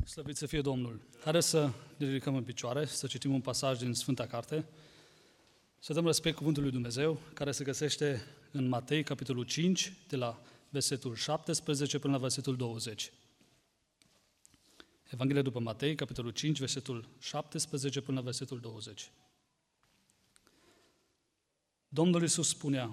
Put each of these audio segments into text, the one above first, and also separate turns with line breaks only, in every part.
Slăvit să fie Domnul! Haideți să ne ridicăm în picioare, să citim un pasaj din Sfânta Carte, să dăm respect cuvântului lui Dumnezeu, care se găsește în Matei, capitolul 5, de la versetul 17 până la versetul 20. Evanghelia după Matei, capitolul 5, versetul 17 până la versetul 20. Domnul Iisus spunea: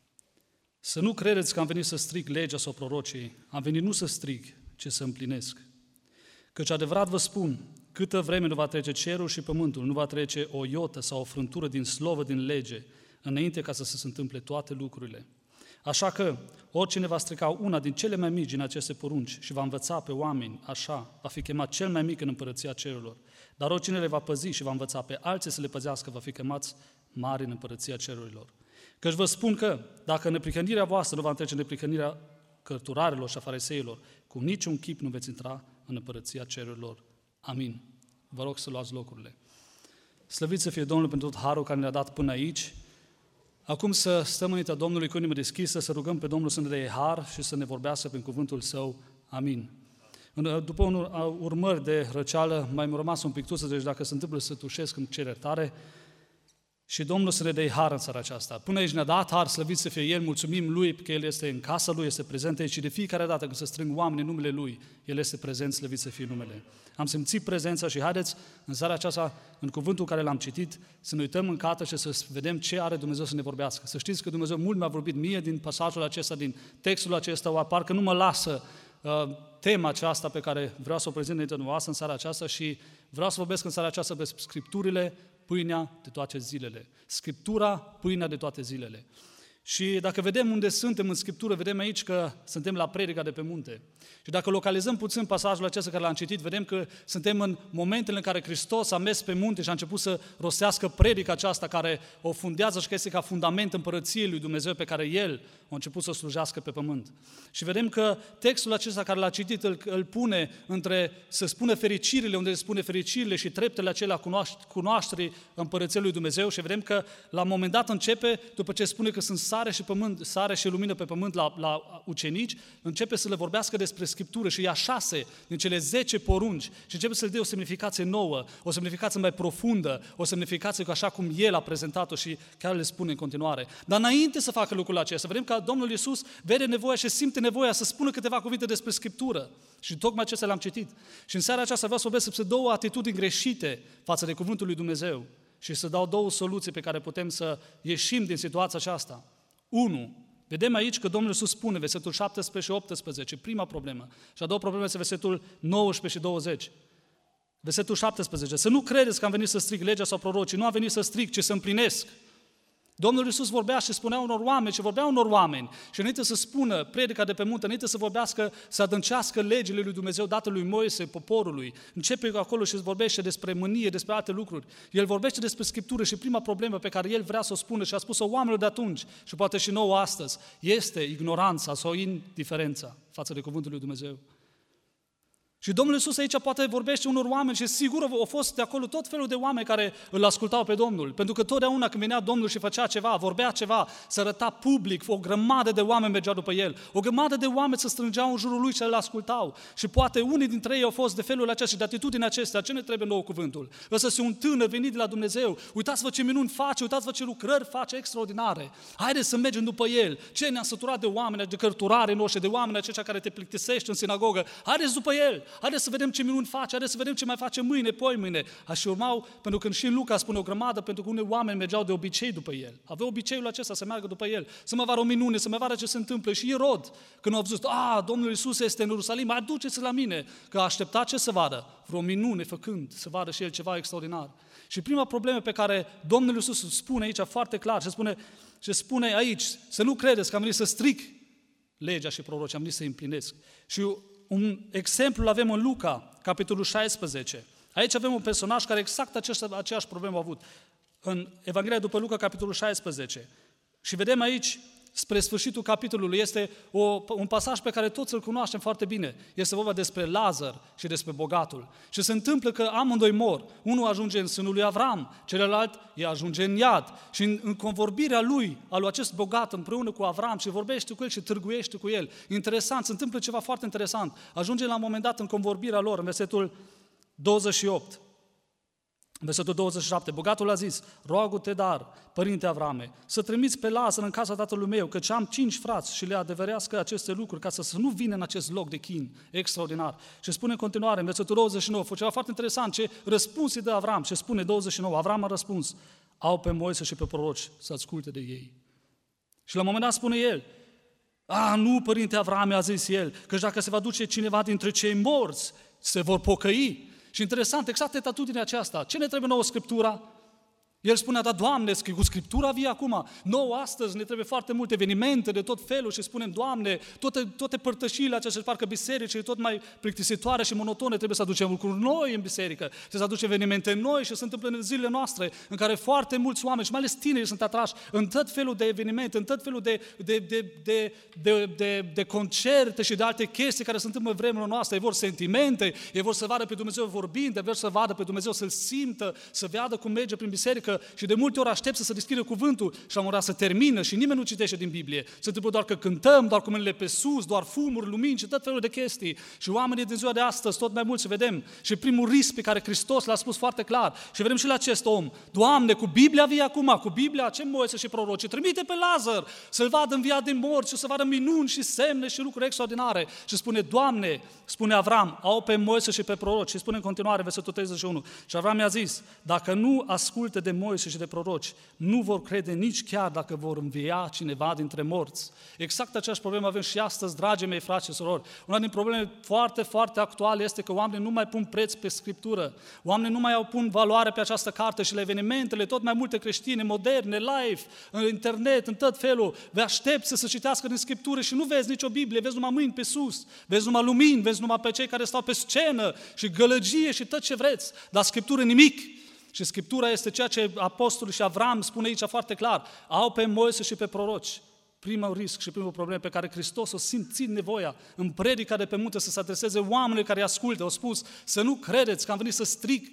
să nu credeți că am venit să stric legea sau prorocii, am venit nu să stric, ci să împlinesc. Căci adevărat vă spun, câtă vreme nu va trece cerul și pământul, nu va trece o iotă sau o frântură din slovă din lege, înainte ca să se întâmple toate lucrurile. Așa că, oricine va strica una din cele mai mici din aceste porunci și va învăța pe oameni așa, va fi chemat cel mai mic în împărăția cerurilor. Dar oricine le va păzi și va învăța pe alții să le păzească, va fi chemați mari în împărăția cerurilor. Căci vă spun că, dacă neprihănirea voastră nu va întrece neprihănirea cărturarilor și a fariseilor, cu niciun chip nu veți intra în împărăția cerurilor. Amin. Vă rog să luați locurile. Slăvit să fie Domnul pentru tot harul care ne-a dat până aici. Acum să stăm înaintea Domnului cu inimă deschisă, să rugăm pe Domnul să ne dea har și să ne vorbească prin cuvântul Său. Amin. După urmări de răceală, mai mi-a rămas un pictuță, deci dacă se întâmplă să tușesc, îmi cer iertare. Și Domnul să ne dea har în țara aceasta. Până aici ne-a dat har, slăvit să fie El, mulțumim Lui că El este în casa Lui, este prezent aici și de fiecare dată când se strâng oameni în numele Lui, El este prezent, slăvit să fie numele. Am simțit prezența și haideți în seara aceasta, în cuvântul care l-am citit, să ne uităm în carte și să vedem ce are Dumnezeu să ne vorbească. Să știți că Dumnezeu mult mi-a vorbit mie din pasajul acesta, din textul acesta, parcă nu mă lasă tema aceasta pe care vreau să o prezint înaintea dumneavoastră în seara aceasta și vreau să vorbesc în seara aceasta despre Scripturile, pâinea de toate zilele. Scriptura, pâinea de toate zilele. Și dacă vedem unde suntem în Scriptură, vedem aici că suntem la predica de pe munte. Și dacă localizăm puțin pasajul acesta care l-am citit, vedem că suntem în momentele în care Hristos a mers pe munte și a început să rostească predica aceasta care o fundează și că este ca fundament împărăției lui Dumnezeu pe care El a început să slujească pe pământ. Și vedem că textul acesta care l-a citit îl pune între, să spună fericirile, unde se spune fericirile și treptele acelea cunoașterii împărăției lui Dumnezeu și vedem că la un moment dat începe, după ce spune că sunt sare și lumină pe pământ la ucenici, începe să le vorbească despre Scriptură și ia 6 din cele 10 porunci și începe să le dea o semnificație nouă, o semnificație mai profundă, o semnificație așa cum El a prezentat-o și chiar le spune în continuare. Dar înainte să facă lucrul acesta, vedem că Domnul Iisus vede nevoia și simte nevoia să spună câteva cuvinte despre Scriptură. Și tocmai acestea le-am citit. Și în seara aceasta vreau să vorbesc despre 2 atitudini greșite față de cuvântul lui Dumnezeu și să dau 2 soluții pe care putem să ieșim din situația aceasta. 1. Vedem aici că Domnul Iisus spune, versetul 17 și 18, prima problemă. Și a doua problemă este versetul 19 și 20. Versetul 17. Să nu credeți că am venit să stric legea sau prorocii, nu am venit să stric, ci să împlinesc. Domnul Iisus vorbea și spunea unor oameni și înainte să spună predica de pe munte, înainte să vorbească, să adâncească legile lui Dumnezeu date lui Moise, poporului, începe acolo și vorbește despre mânie, despre alte lucruri. El vorbește despre Scriptură și prima problemă pe care el vrea să o spună și a spus-o oamenilor de atunci și poate și nouă astăzi, este ignoranța sau indiferența față de cuvântul lui Dumnezeu. Și Domnul Iisus aici poate vorbește unor oameni și sigur au fost de acolo tot felul de oameni care îl ascultau pe Domnul. Pentru că totdeauna când venea Domnul și făcea ceva, vorbea ceva, se arăta public, o grămadă de oameni mergeau după El. O grămadă de oameni se strângeau în jurul Lui și îl ascultau. Și poate unii dintre ei au fost de felul acesta și de atitudinea acestea. Ce ne trebuie nouă cuvântul? Ăsta este un tânăr venit de la Dumnezeu. Uitați-vă ce minuni face, uitați-vă ce lucrări face extraordinare. Haideți să mergem după El. Ce ne-a săturat de oameni, de cărturare noștri, de oameni aceștia care te plictisești în sinagogă. Haideți după El. Haideți să vedem ce minuni face, haideți să vedem ce mai face mâine, poimâine. Și urmau, pentru că și în Luca spune o grămadă, pentru că unii oameni mergeau de obicei după El. Aveau obiceiul acesta să meargă după El, să mă vadă o minune, să mă vadă ce se întâmplă. Și Irod, când au văzut, Domnul Iisus este în Ierusalim, aduceți-l la mine, că aștepta ce să vadă? Vreo minune făcând, să vadă și El ceva extraordinar. Și prima problemă pe care Domnul Iisus spune aici foarte clar, și spune aici, să nu credeți că am venit să stric legea și prorocii, am venit să împlinesc. Și un exemplu îl avem în Luca, capitolul 16. Aici avem un personaj care exact aceeași problemă a avut. În Evanghelia după Luca, capitolul 16. Și vedem aici spre sfârșitul capitolului, este un pasaj pe care toți îl cunoaștem foarte bine. Este vorba despre Lazar și despre bogatul. Și se întâmplă că amândoi mor. Unul ajunge în sânul lui Avram, celălalt îi ajunge în iad. Și în convorbirea lui acest bogat împreună cu Avram și vorbește cu el și târguiește cu el. Interesant, se întâmplă ceva foarte interesant. Ajunge la un moment dat în convorbirea lor, în versetul 28. Versetul 27, bogatul a zis, roagă-te dar, părinte Avrame, să trimiți pe Lazar în casa tatălui meu, căci am 5 frați și le adeverească aceste lucruri, ca să nu vină în acest loc de chin extraordinar. Și spune în continuare, în versetul 29, ceva foarte interesant, ce răspuns îi dă Avram, și spune 29, Avram a răspuns, au pe Moise și pe proroci să asculte de ei. Și la un moment dat spune el, nu, părinte Avrame, a zis el, că dacă se va duce cineva dintre cei morți, se vor pocăi. Și interesant, exact atitudinea aceasta. Ce ne trebuie nouă Scriptura? El spunea, Doamne, cu Scriptura vii acum. Nouă astăzi ne trebuie foarte multe evenimente de tot felul și spunem, Doamne, toate părtășiile acestea, parcă bisericile tot mai plictisitoare și monotone, trebuie să aducem lucruri noi în biserică, trebuie să aducem evenimente noi și se întâmplă în zilele noastre în care foarte mulți oameni și mai ales tineri sunt atrași în tot felul de evenimente, în tot felul de concerte și de alte chestii care se întâmplă în vremurile noastre. Ei vor sentimente, ei vor să vadă pe Dumnezeu vorbind, ei vor să vadă pe Dumnezeu, să-L simtă, să vadă cum merge prin biserică. Și de multe ori aștept să se deschidă cuvântul și la un moment dat să termină și nimeni nu citește din Biblie. Se întâmplă doar că cântăm, doar cu mâinile pe sus, doar fumuri, lumini și tot felul de chestii. Și oamenii din ziua de astăzi, tot mai mult să vedem. Și primul risc pe care Hristos l-a spus foarte clar. Și vedem și la acest om. Doamne, cu Biblia vii acum, cu Biblia, ce Moise și proroci? Trimite pe Lazar să-l vadă înviat din morți și să vadă minuni și semne și lucruri extraordinare. Și spune, Doamne, spune Avram, au pe Moise și pe proroci. Și spune în continuare, versetul 31. Și Avram i-a zis, dacă nu asculte de Moise și de proroci, nu vor crede nici chiar dacă vor învia cineva dintre morți. Exact aceeași problemă avem și astăzi, dragii mei frați și surori. Una din probleme foarte, foarte actuale este că oamenii nu mai pun preț pe Scriptură. Oamenii nu mai pun valoare pe această carte și la evenimentele tot mai multe creștine, moderne, live, în internet, în tot felul. Vă aștept să se citească din Scriptură și nu vezi nicio Biblie, vezi numai mâini pe sus, vezi numai lumini, vezi numai pe cei care stau pe scenă și gălăgie și tot ce vreți, dar Scriptură nimic. Și Scriptura este ceea ce apostolul și Avram spune aici foarte clar. Au pe Moise și pe proroci. Primul risc și primul problemă pe care Hristos o simțit nevoia în predica de pe munte să se adreseze oamenilor care îi ascultă. Au spus să nu credeți că am venit să stric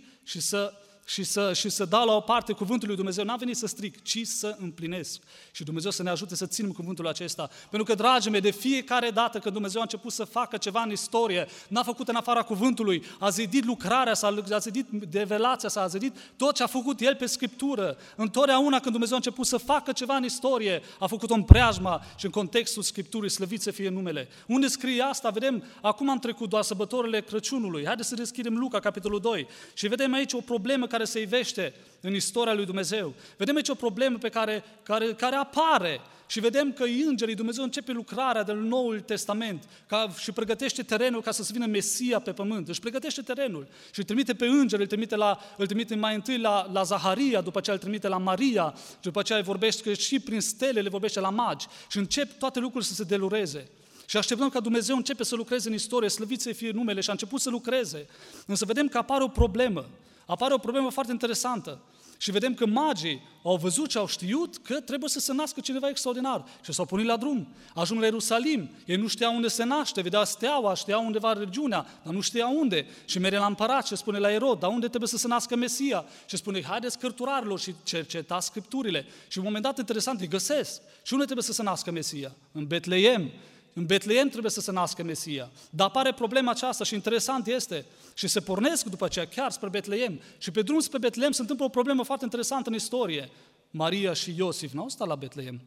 și să dau la o parte cuvântul lui Dumnezeu. N-am venit să stric, ci să împlinesc. Și Dumnezeu să ne ajute să ținem cuvântul acesta. Pentru că, dragii mei, de fiecare dată când Dumnezeu a început să facă ceva în istorie, n-a făcut în afara cuvântului, a zidit lucrarea sa, a zidit develația sa, a zidit tot ce a făcut El pe Scriptură. Întotdeauna când Dumnezeu a început să facă ceva în istorie, a făcut-o în preajma și în contextul Scripturii, slăvit să fie numele. Unde scrie asta? Vedem, acum am trecut doar sărbătorile Crăciunului. Haideți să deschidem Luca, capitolul 2. Și vedem aici o problemă care se ivește în istoria lui Dumnezeu. Vedem aici o problemă care apare și vedem că îngerii Dumnezeu începe lucrarea de Noul Testament și pregătește terenul ca să se vină Mesia pe pământ. Își pregătește terenul și îl trimite pe îngeri, îl trimite mai întâi la Zaharia, după aceea îl trimite la Maria, după aceea îi vorbește și prin stele le vorbește la magi și încep toate lucrurile să se delureze. Și așteptăm ca Dumnezeu începe să lucreze în istorie, slăvit să fie numele, și a început să lucreze. Însă vedem că apare o problemă. Apare o problemă foarte interesantă. Și vedem că magii au văzut și au știut că trebuie să se nască cineva extraordinar. Și s-au pornit la drum. Ajung la Ierusalim. Ei nu știau unde se naște, vedea steaua, știau undeva regiunea, dar nu știau unde. Și merge la împărat și spune la Erod, dar unde trebuie să se nască Mesia? Și spune, haideți cărturarilor și cercetați Scripturile. Și în un moment dat interesant îi găsesc. Și unde trebuie să se nască Mesia? În Betleem. În Betleem trebuie să se nască Mesia. Dar apare problema aceasta și interesant este, și se pornesc după aceea chiar spre Betleem, și pe drum spre Betleem se întâmplă o problemă foarte interesantă în istorie. Maria și Iosif n-au stat la Betleem,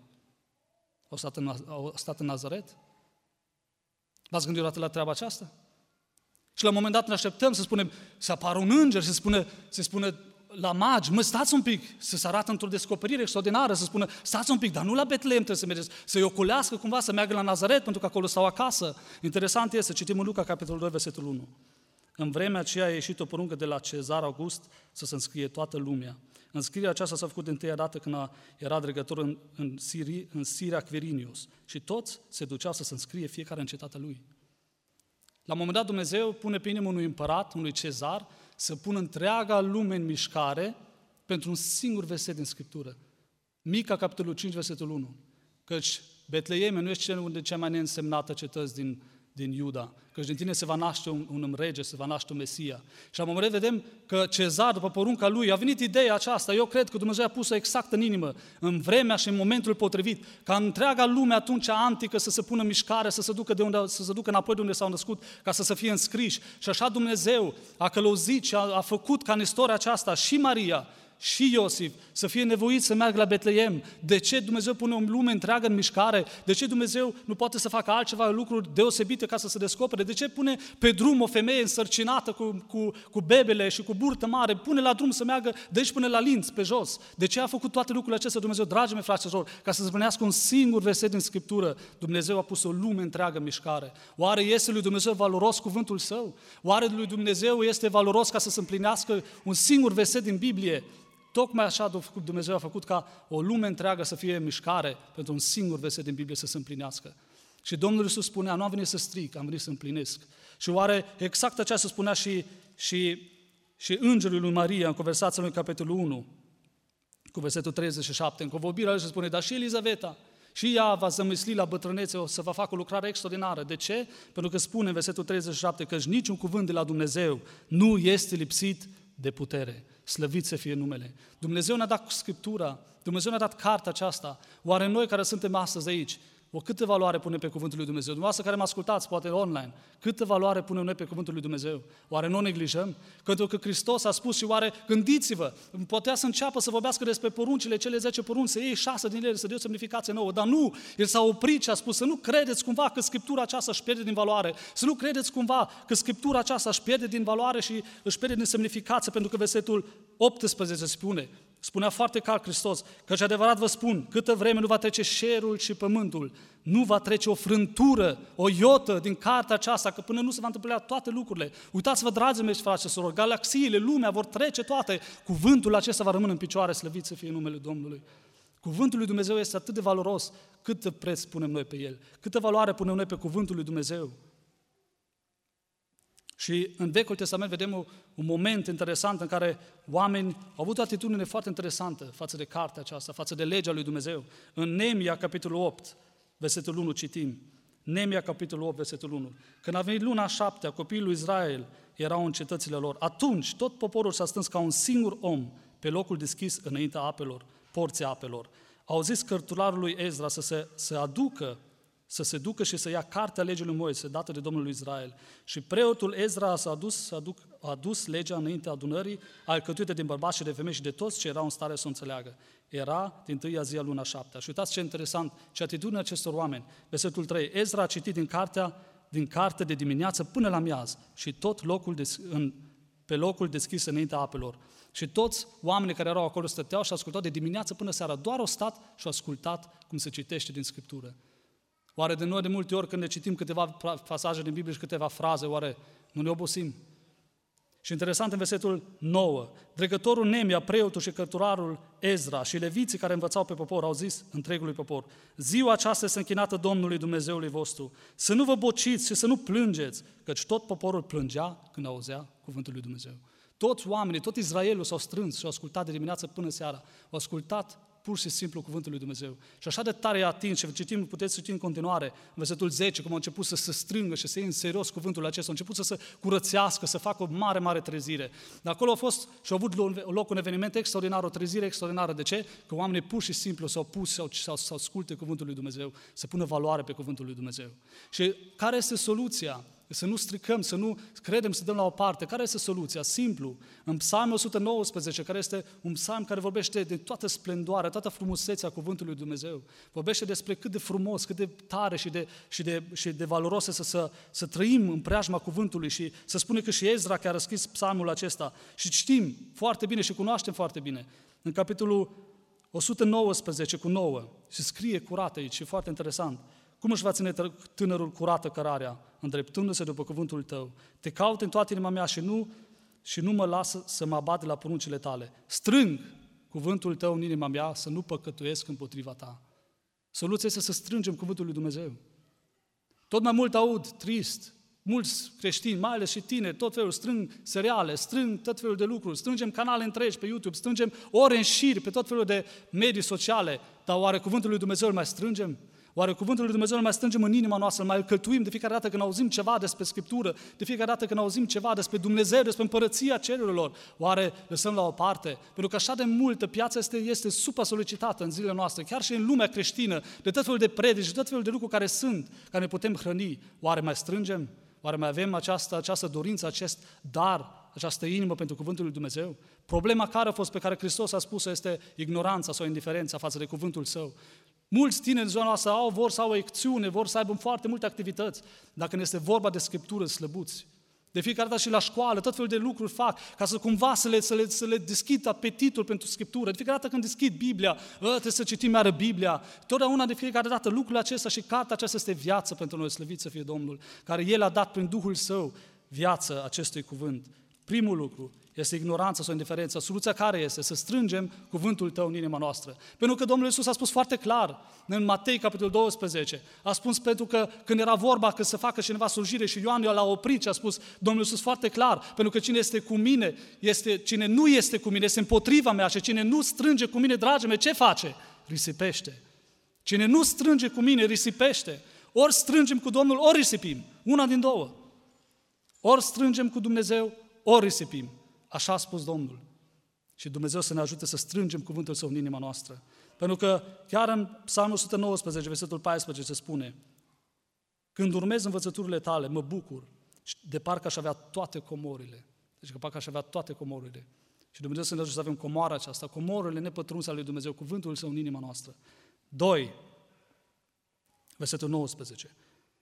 au stat în Nazaret. V-ați gândit odată la treaba aceasta? Și la un moment dat ne așteptăm să spunem, să apară un înger, se spune la magi, stați un pic, să se arată într-o descoperire extraordinară, să spună, stați un pic, dar nu la Betleem trebuie să mergeți, să-i ocolească cumva, să meargă la Nazaret, pentru că acolo stau acasă. Interesant este, citim în Luca, capitolul 2, versetul 1. În vremea aceea a ieșit o poruncă de la Cezar August să se înscrie toată lumea. Înscrierea aceasta s-a făcut de întâia dată când era dregător în Siria Quirinius și toți se duceau să se înscrie fiecare în cetatea lui. La un moment dat Dumnezeu pune pe inimă unui împărat, unui Cezar, să pună întreaga lume în mișcare pentru un singur verset din Scriptură. Mica, capitolul 5, versetul 1. Căci Betleeme nu este unul de cea mai neînsemnată cetăți din Iuda, că din tine se va naște un rege, se va naște un Mesia. Și la un moment dat vedem că Cezar, după porunca lui, a venit ideea aceasta, eu cred că Dumnezeu a pus-o exact în inimă, în vremea și în momentul potrivit, ca întreaga lume atunci antică să se pună în mișcare, să se ducă înapoi de unde s-au născut, ca să fie înscriși. Și așa Dumnezeu a călăuzit și a făcut ca în istoria aceasta și Maria și Iosif să fie nevoit să meargă la Betleem. De ce Dumnezeu pune o lume întreagă în mișcare? De ce Dumnezeu nu poate să facă altceva, lucruri deosebite ca să se descopere? De ce pune pe drum o femeie însărcinată cu bebele și cu burtă mare? Pune la drum să meargă de aici până la Linț, pe jos. De ce a făcut toate lucrurile acestea Dumnezeu, dragii mei frați și sorori? Ca să se spunească un singur verset din Scriptură. Dumnezeu a pus o lume întreagă în mișcare. Oare este lui Dumnezeu valoros cuvântul Său? Oare lui Dumnezeu este valoros ca să se împlinească un singur verset din Biblie? Tocmai așa Dumnezeu a făcut ca o lume întreagă să fie în mișcare pentru un singur verset din Biblie să se împlinească. Și Domnul Iisus spunea, nu am venit să stric, am venit să împlinesc. Și oare exact aceasta spunea și îngerul lui Maria în conversația lui capitolul 1, cu versetul 37, în convorbirea lui se spune, dar și Elizaveta, și ea va zămisli la bătrânețe, o să va facă o lucrare extraordinară. De ce? Pentru că spune în versetul 37 că niciun cuvânt de la Dumnezeu nu este lipsit de putere. Slăvit să fie numele. Dumnezeu ne-a dat Scriptura, Dumnezeu ne-a dat cartea aceasta. Oare noi care suntem astăzi aici, câtă valoare punem pe cuvântul lui Dumnezeu? Dumneavoastră care mă ascultați, poate online, câtă valoare punem noi pe cuvântul lui Dumnezeu? Oare nu o neglijăm? Pentru că Hristos a spus și oare, gândiți-vă, putea să înceapă să vorbească despre poruncile, cele 10 porunci, să iei 6 din ele, să dea o semnificație nouă, dar nu, El s-a oprit și a spus să nu credeți cumva că Scriptura aceasta își pierde din valoare, să nu credeți cumva că Scriptura aceasta își pierde din valoare și își pierde din semnificație, pentru că versetul 18 spunea foarte clar Hristos, căci adevărat vă spun, câtă vreme nu va trece cerul și pământul, nu va trece o frântură, o iotă din cartea aceasta, că până nu se va întâmpla toate lucrurile. Uitați-vă, dragii mei și frați și surori, galaxiile, lumea vor trece toate, cuvântul acesta va rămâne în picioare, slăvit să fie numele Domnului. Cuvântul lui Dumnezeu este atât de valoros, cât preț punem noi pe el, câtă valoare punem noi pe cuvântul lui Dumnezeu. Și în Vechiul Testament vedem un moment interesant în care oameni au avut o atitudine foarte interesantă față de cartea aceasta, față de legea lui Dumnezeu. În Neemia, capitolul 8, versetul 1, citim. Neemia, capitolul 8, versetul 1. Când a venit luna 7, copiii lui Israel erau în cetățile lor. Atunci tot poporul s-a strâns ca un singur om pe locul deschis înaintea apelor, porții apelor. Au zis cărturarul lui Ezra să se ducă și să ia cartea legii lui Moise, dată de Domnul lui Israel. Și preotul Ezra a dus legea înaintea adunării, alcătuită din bărbați și de femei și de toți ce erau în stare să o înțeleagă. Era din tâia zi a luna 7. Și uitați ce interesant, ce atitudine acestor oameni. Versetul 3. Ezra a citit din carte de dimineață până la miaz și tot pe locul deschis înaintea apelor. Și toți oamenii care erau acolo stăteau și ascultau de dimineață până seara. Doar au stat și au ascultat cum se citește din Scriptură. Oare de noi de multe ori când ne citim câteva pasaje din Biblie și câteva fraze, oare nu ne obosim? Și interesant în versetul 9, dregătorul Neemia, preotul și cărturarul Ezra și leviții care învățau pe popor au zis întregului popor, ziua aceasta este închinată Domnului Dumnezeului vostru, să nu vă bociți și să nu plângeți, căci tot poporul plângea când auzea cuvântul lui Dumnezeu. Toți oamenii, tot Israelul s-au strâns și au ascultat de dimineață până seara, au ascultat pur și simplu cuvântul lui Dumnezeu. Și așa de tare i-a atins, și puteți citi în continuare, în versetul 10, cum au început să se strângă și să iei în serios cuvântul acesta, au început să se curățească, să facă o mare, mare trezire. De acolo a fost și a avut loc un eveniment extraordinar, o trezire extraordinară. De ce? Că oamenii pur și simplu s-au pus să asculte cuvântul lui Dumnezeu, să pună valoare pe cuvântul lui Dumnezeu. Și care este soluția? Să nu stricăm, să nu credem, să dăm la o parte. Care este soluția? Simplu. În Psalmul 119, care este un psalm care vorbește de toată splendoarea, toată frumusețea cuvântului lui Dumnezeu, vorbește despre cât de frumos, cât de tare și de valoros să trăim în preajma cuvântului și să spune că și Ezra care a scris psalmul acesta și știm foarte bine și cunoaștem foarte bine. În capitolul 119 cu 9 și scrie curat aici și foarte interesant. Cum își va ține tânărul curată cărarea, îndreptându-se după cuvântul tău? Te caut în toată inima mea și nu mă lasă să mă abat de la poruncile tale. Strâng cuvântul tău în inima mea să nu păcătuiesc împotriva ta. Soluția este să strângem cuvântul lui Dumnezeu. Tot mai mult aud, trist, mulți creștini, mai ales și tineri, tot felul, strâng seriale, strâng tot felul de lucruri, strângem canale întregi pe YouTube, strângem ore în șir pe tot felul de medii sociale, dar oare cuvântul lui Dumnezeu îl mai strângem? Oare cuvântul lui Dumnezeu îl mai strângem în inima noastră, îl mai căltuim de fiecare dată când auzim ceva despre Scriptură, de fiecare dată când auzim ceva despre Dumnezeu, despre împărăția cerurilor? Oare lăsăm la o parte? Pentru că așa de multă piața este supra-solicitată în zilele noastre, chiar și în lumea creștină, de tot felul de predici, de tot felul de lucruri care ne putem hrăni. Oare mai strângem? Oare mai avem această dorință, acest dar, această inimă pentru cuvântul lui Dumnezeu? Problema care a fost pe care Hristos a spus este ignoranța sau indiferența față de cuvântul Său. Mulți tineri în zona noastră vor să au o lecțiune, vor să aibă foarte multe activități. Dacă ne este vorba de Scriptură, slăbuți. De fiecare dată și la școală, tot felul de lucruri fac ca să cumva să le deschid apetitul pentru Scriptură. De fiecare dată când deschid Biblia, trebuie să citim iară Biblia. Totdeauna de fiecare dată lucrurile acestea și cartea aceasta este viață pentru noi, slăvit să fie Domnul, care El a dat prin Duhul Său viață acestui cuvânt. Primul lucru este ignoranța sau indiferența. Soluția care este? Să strângem cuvântul Tău în inima noastră. Pentru că Domnul Iisus a spus foarte clar în Matei, capitolul 12, a spus pentru că când era vorba că să facă cineva slujire și Ioan l-a oprit și a spus Domnul Iisus foarte clar, pentru că cine este cu mine, cine nu este cu mine, este împotriva mea și cine nu strânge cu mine, dragii mei, ce face? Risipește. Cine nu strânge cu mine, risipește. Ori strângem cu Domnul, ori risipim. Una din două. Ori strângem cu Dumnezeu, ori risipim. Așa a spus Domnul. Și Dumnezeu să ne ajute să strângem cuvântul Său în inima noastră. Pentru că chiar în Psalmul 119, versetul 14 se spune: când urmez învățăturile Tale, mă bucur de parcă aș avea toate comorile. Deci că parcă aș avea toate comorile. Și Dumnezeu să ne ajute să avem comoara aceasta, comorile nepătrunse ale lui Dumnezeu, cuvântul Său în inima noastră. 2. Versetul 19.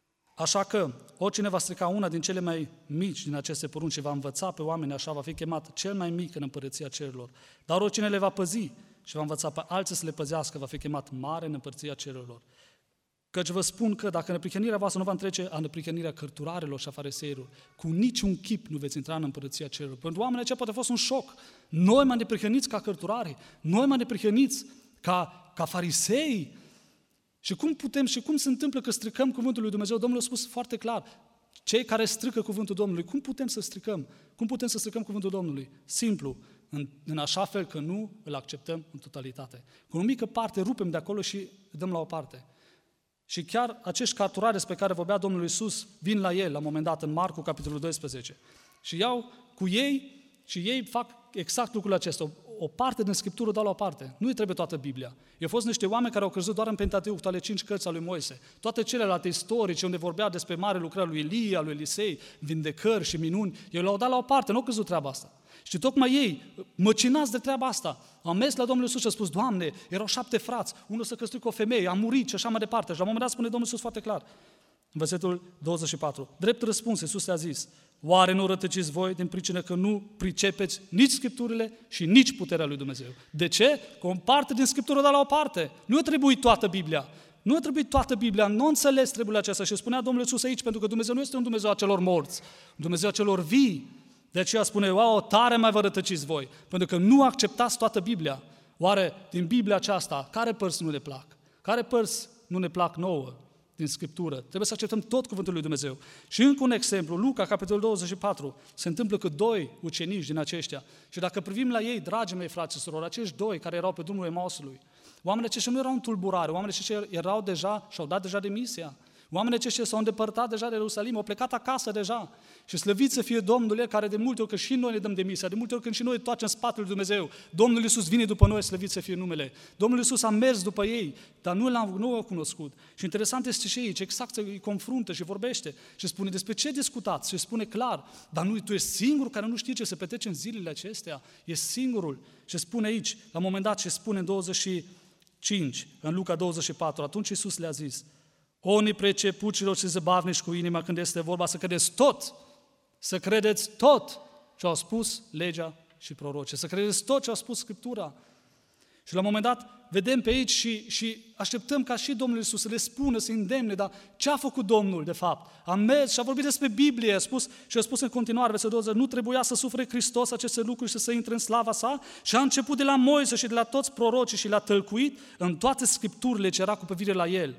Așa că, oricine va strica una din cele mai mici din aceste porunci și va învăța pe oameni așa, va fi chemat cel mai mic în împărăția cerurilor. Dar oricine le va păzi și va învăța pe alții să le păzească, va fi chemat mare în împărăția cerurilor. Căci vă spun că dacă neprihănirea voastră nu va întrece a neprihănirea cărturarilor și a fariseilor, cu niciun chip nu veți intra în împărăția cerurilor. Pentru oamenii aceia poate a fost un șoc. Noi mai neprihăniți ca cărturarii, noi mai neprihăniți ca farisei. Și cum se întâmplă că stricăm cuvântul lui Dumnezeu? Domnul a spus foarte clar, cei care strică cuvântul Domnului, cum putem să stricăm? Cum putem să stricăm cuvântul Domnului? Simplu, în așa fel că nu îl acceptăm în totalitate. Cu o mică parte rupem de acolo și îl dăm la o parte. Și chiar acești cărturari despre care vorbea Domnul Iisus vin la el, la un moment dat, în Marcu, capitolul 12. Și iau cu ei și ei fac exact lucrul acesta. O parte din Scriptură dau la o parte. Nu-i trebuie toată Biblia. Au fost niște oameni care au crezut doar în Pentateuch, toate 5 cărți ale lui Moise. Toate celelalte istorice unde vorbea despre mare lucrări lui Elia, lui Elisei, vindecări și minuni, ei l-au dat la o parte, nu au crezut treaba asta. Și tocmai ei, măcinați de treaba asta, au mers la Domnul Iisus și au spus: Doamne, erau 7 frați, unul s-a căsătorit cu o femeie, a murit și așa mai departe. Și la un moment dat spune Domnul Iisus foarte clar, în versetul 24, drept răspuns, Iisus le-a zis: oare nu rătăciți voi din pricină că nu pricepeți nici Scripturile și nici puterea lui Dumnezeu? De ce? Că o parte din Scriptură da la o parte. Nu a trebuit toată Biblia. Nu a trebuit toată Biblia, nu înțeles treburile acestea. Și spunea Domnul Iisus aici, pentru că Dumnezeu nu este un Dumnezeu a celor morți, un Dumnezeu a celor vii. De aceea spune: tare mai vă rătăciți voi, pentru că nu acceptați toată Biblia. Oare din Biblia aceasta, care părți nu ne plac? Care părți nu ne plac nouă din Scriptură? Trebuie să acceptăm tot cuvântul lui Dumnezeu. Și încă un exemplu, Luca, capitolul 24, se întâmplă că 2 ucenici din aceștia, și dacă privim la ei, dragii mei frați și surori, acești 2 care erau pe drumul Emausului, oamenii aceștia nu erau în tulburare, oamenii aceștia erau deja, și-au dat deja demisia. Oamenii aceștia s-au îndepărtat deja de Ierusalim, au plecat acasă deja. Și slăvit să fie Domnul, El care de multe ori, că și noi ne dăm demisia, de multe ori când și noi toate în spatele lui Dumnezeu, Domnul Iisus vine după noi, slăvit să fie numele. Domnul Iisus a mers după ei, dar nu l-au cunoscut. Și interesant este și aici, exact îi confruntă și vorbește și spune: despre ce discutați? Și spune clar: dar nu, tu ești singurul care nu știe ce se petrece în zilele acestea? Ești singurul. Și spune aici, la un moment dat, și spune în 25, în Luca 24, atunci Iisus le-a zis: o nepricepuților și zăbavnici cu inima, când este vorba să credeți tot ce au spus legea și prorocii, să credeți tot ce au spus Scriptura. Și la un moment dat vedem pe aici și așteptăm ca și Domnul Iisus să le spună, să îndemne, dar ce a făcut Domnul de fapt? A mers și a vorbit despre Biblie, a spus în continuare, versetul 20, nu trebuia să sufere Hristos aceste lucruri și să intre în slava sa? Și a început de la Moise și de la toți prorocii și l-a tălcuit în toate Scripturile ce era cu privire la el.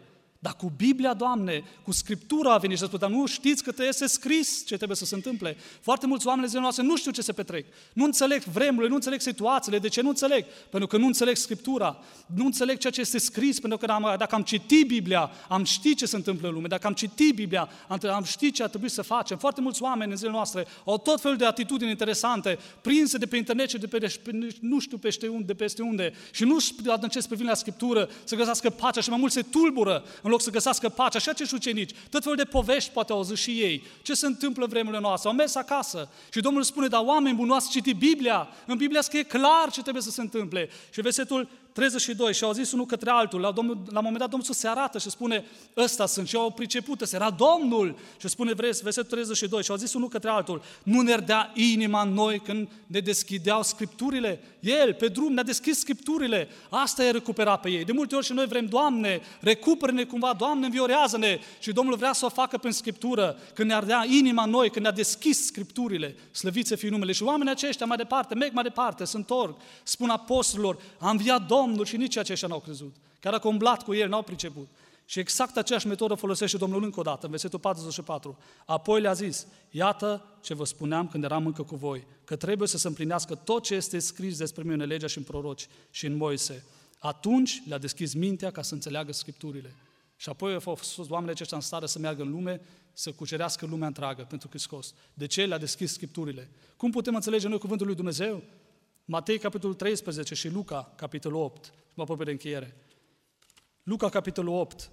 Dar cu Biblia, Doamne, cu Scriptura a venit și a spus, dar nu știți că este scris ce trebuie să se întâmple. Foarte mulți oameni de zilele noastre nu știu ce se petrec. Nu înțeleg vremurile, nu înțeleg situațiile. De ce nu înțeleg? Pentru că nu înțeleg Scriptura. Nu înțeleg ceea ce este scris, pentru că dacă am citit Biblia, am ști ce se întâmplă în lume. Dacă am citit Biblia, am ști ce ar trebui să facem. Foarte mulți oameni în zilele noastre au tot felul de atitudini interesante, prinse de pe internet și nu știu de peste unde și nu adâncesc pe vin la Scriptură să găsească pacea și mai mult se tulbură în loc să găsească pacea. Și acești ucenici, tot felul de povești poate au auzit și ei. Ce se întâmplă în vremurile noastre? Au mers acasă și Domnul spune, dar oameni buni, nu ați citit Biblia? În Biblia scrie clar ce trebuie să se întâmple. Și versetul 32, și au zis unul către altul, la un moment dat Domnul se arată și spune, ăsta sunt, și au priceput, ăsta era Domnul. Și spune versetul 32, și au zis unul către altul, nu ne ardea inima în noi când ne deschideau Scripturile? El, pe drum, ne-a deschis Scripturile, asta e recupera pe ei. De multe ori și noi vrem, Doamne, recuperă-ne cumva, Doamne, înviorează-ne. Și Domnul vrea să o facă prin Scriptură, când ne ardea inima în noi, când ne-a deschis Scripturile, slăvit să fie numele. Și oamenii aceștia mai departe, merg mai departe, se întorc, spun apostolilor, a înviat Domnul, și nici aceștia n-au crezut. Chiar dacă umblat cu el, n-au priceput. Și exact aceeași metodă folosește Domnul încă o dată, în versetul 44. Apoi le-a zis, iată ce vă spuneam când eram încă cu voi, că trebuie să se împlinească tot ce este scris despre mine în legea și în proroci și în Moise. Atunci le-a deschis mintea ca să înțeleagă Scripturile. Și apoi au fost oamenii aceștia în stare să meargă în lume, să cucerească lumea întreagă pentru Hristos. De ce le-a deschis Scripturile? Cum putem înțelege noi cuvântul lui Dumnezeu? Matei, capitolul 13 și Luca, capitolul 8. Mă apropie de încheiere. Luca, capitolul 8.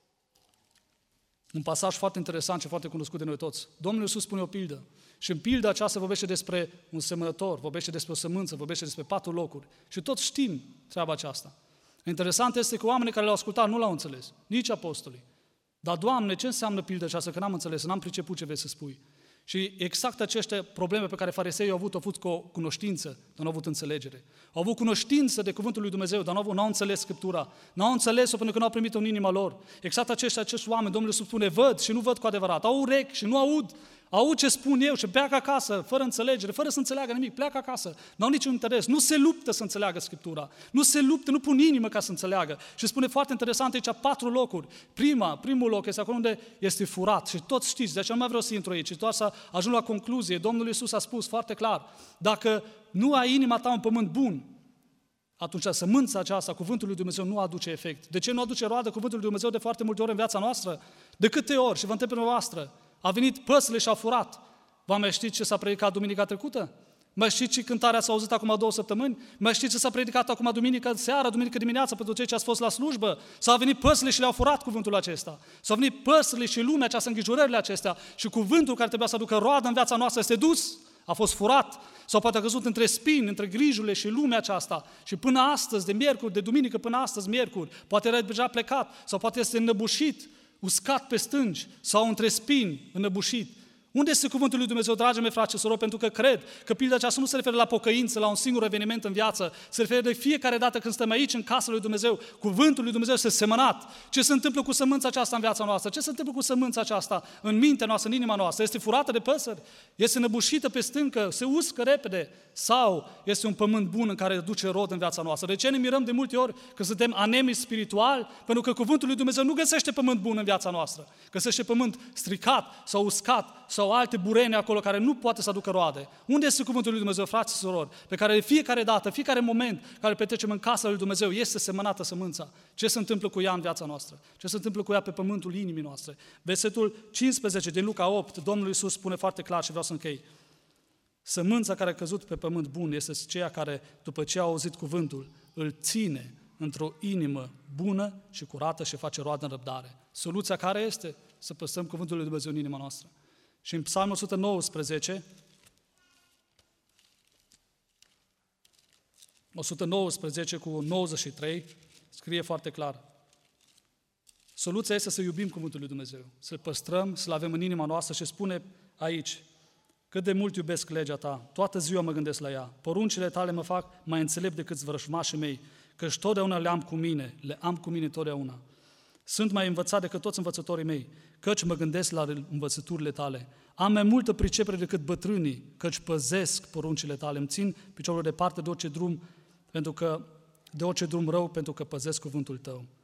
Un pasaj foarte interesant și foarte cunoscut de noi toți. Domnul Iisus spune o pildă. Și în pilda aceasta vorbește despre un semănător, vorbește despre o sămânță, vorbește despre 4 locuri. Și toți știm treaba aceasta. Interesant este că oamenii care l-au ascultat nu l-au înțeles, nici apostolii. Dar, Doamne, ce înseamnă pilda aceasta? Că n-am înțeles, n-am priceput ce vrei să spui. Și exact aceste probleme pe care fariseii au avut cu o cunoștință, dar nu au avut înțelegere. Au avut cunoștință de cuvântul lui Dumnezeu, dar n-au înțeles Scriptura. N-au înțeles-o pentru că n-au primit-o în inima lor. Exact acești oameni, Domnul Iisus spune, văd și nu văd cu adevărat. Au urechi și nu aud. Aud ce spun eu și pleacă acasă, fără înțelegere, fără să înțeleagă nimic, pleacă acasă. N-au niciun interes, nu se luptă să înțeleagă Scriptura, nu se luptă, nu pun inimă ca să înțeleagă. Și spune foarte interesant aici 4 locuri. Primul loc este acolo unde este furat și toți știți, de aceea nu mai vreau să intru aici, ci doar să ajung la concluzie. Domnul Iisus a spus foarte clar, dacă nu ai inima ta un pământ bun, atunci sămânța aceasta, cuvântul lui Dumnezeu, nu aduce efect. De ce nu aduce roadă cuvântul lui Dumnezeu de foarte multe ori în viața noastră? De câte ori? Și vă întreb pe noastră. A venit păsările și a furat. Vă mai știți ce s-a predicat duminica trecută? Mai știți ce cântarea s-a auzit acum 2 săptămâni? Mai știți ce s-a predicat acum duminică seara, duminică dimineața pentru cei ce ați fost la slujbă? S-au venit păsările și le-au furat cuvântul acesta. S-au venit păsările și lumea aceasta, îngrijorările acestea și cuvântul care trebuia să aducă roadă în viața noastră este dus, a fost furat sau poate a căzut între spini, între grijurile și lumea aceasta. Și până astăzi, de miercuri, de duminică până astăzi, miercuri, poate era deja plecat sau poate este înnăbușit, uscat pe stânci sau între spini, înăbușit. Unde este cuvântul lui Dumnezeu, dragii mei, frați și surori? Pentru că cred că pilda aceasta nu se referă la pocăință, la un singur eveniment în viață, se referă de fiecare dată când stăm aici în casa lui Dumnezeu, cuvântul lui Dumnezeu este semănat. Ce se întâmplă cu sămânța aceasta în viața noastră? Ce se întâmplă cu sămânța aceasta în mintea noastră, în inima noastră? Este furată de păsări? Este înăbușită pe stâncă? Se uscă repede? Sau este un pământ bun în care duce rod în viața noastră? De ce ne mirăm de multe ori că suntem anemi spiritual? Pentru că cuvântul lui Dumnezeu nu găsește pământ bun în viața noastră. Găsește pământ stricat sau uscat sau alte burene acolo care nu poate să aducă roade. Unde este cuvântul lui Dumnezeu, frați și surori, pe care de fiecare dată, fiecare moment care îl petrecem în casa lui Dumnezeu, este semănată sămânța? Ce se întâmplă cu ea în viața noastră? Ce se întâmplă cu ea pe pământul inimii noastre? Versetul 15 din Luca 8, Domnul Iisus spune foarte clar și vreau să închei. Sămânța care a căzut pe pământ bun este ceea care, după ce a auzit cuvântul, îl ține într-o inimă bună și curată și face roadă în răbdare. Soluția care este? Să păstrăm cuvântul lui Dumnezeu în inima noastră. Și în Psalmul 119 cu 93, scrie foarte clar. Soluția este să iubim cuvântul lui Dumnezeu, să-l păstrăm, să-l avem în inima noastră și spune aici, cât de mult iubesc legea ta, toată ziua mă gândesc la ea, poruncile tale mă fac mai înțelept decât vrăjmașii mei, căci totdeauna le am cu mine totdeauna. Sunt mai învățat decât toți învățătorii mei, căci mă gândesc la învățăturile tale. Am mai multă pricepere decât bătrânii, căci păzesc poruncile tale. Îmi țin piciorul departe de orice drum rău, pentru că păzesc cuvântul tău.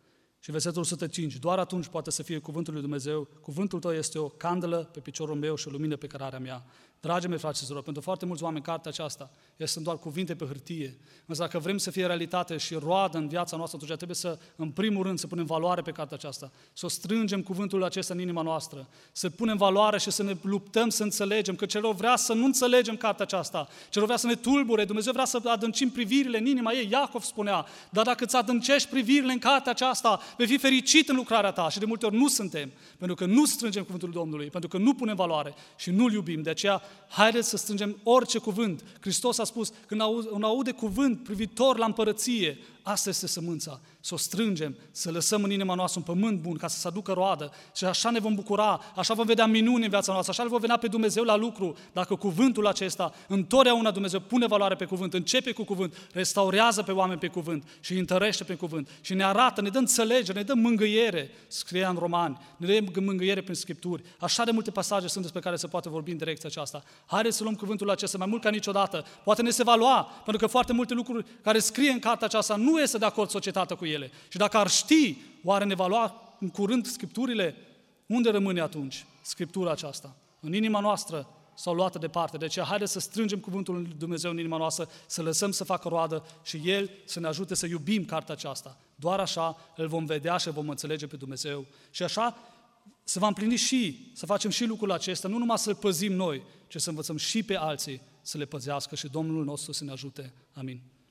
Și versetul 105, doar atunci poate să fie cuvântul lui Dumnezeu, cuvântul tău este o candelă pe piciorul meu și o lumină pe cărarea mea. Dragii mei, frați și surori, pentru foarte mulți oameni cartea aceasta sunt doar cuvinte pe hârtie. Însă dacă vrem să fie realitate și roadă în viața noastră, atunci trebuie să, în primul rând, să punem valoare pe cartea aceasta, să o strângem cuvântul acesta în inima noastră, să punem valoare și să ne luptăm să înțelegem, că celor vrea să nu înțelegem cartea aceasta, celor vrea să ne tulbure, Dumnezeu vrea să adâncim privirile în inima ei. Iacov spunea, dar dacă îți adâncești privirile în cartea aceasta, vei fi fericit în lucrarea ta. Și de multe ori nu suntem, pentru că nu strângem cuvântul Domnului, pentru că nu punem valoare și nu-L iubim. De aceea, haideți să strângem orice cuvânt. Hristos a spus, când aude cuvânt privitor la împărăție, asta este sămânța. Să o strângem, să lăsăm în inima noastră un pământ bun, ca să se aducă roadă. Și așa ne vom bucura, așa vom vedea minuni în viața noastră, așa le vom vedea pe Dumnezeu la lucru. Dacă cuvântul acesta, întotdeauna Dumnezeu pune valoare pe cuvânt, începe cu cuvânt, restaurează pe oameni pe cuvânt și îi întărește pe cuvânt. Și ne arată, ne dă înțelegere, ne dă mângâiere, scria în Romani, ne dă mângâiere prin Scripturi. Așa de multe pasaje sunt despre care se poate vorbi în direcția aceasta. Haideți să luăm cuvântul acesta mai mult ca niciodată. Poate ne se va lua, pentru că foarte multe lucruri care scrie în cartea aceasta nu este de acord societatea cu ele. Și dacă ar ști, oare ne va lua în curând Scripturile? Unde rămâne atunci Scriptura aceasta? În inima noastră sau luată departe. De aceea, haideți să strângem cuvântul lui Dumnezeu în inima noastră, să lăsăm să facă roadă și El să ne ajute să iubim cartea aceasta. Doar așa îl vom vedea și îl vom înțelege pe Dumnezeu. Și așa se va împlini și să facem și lucrul acesta, nu numai să-l păzim noi, ci să învățăm și pe alții să le păzească și Domnul nostru să ne ajute. Amin.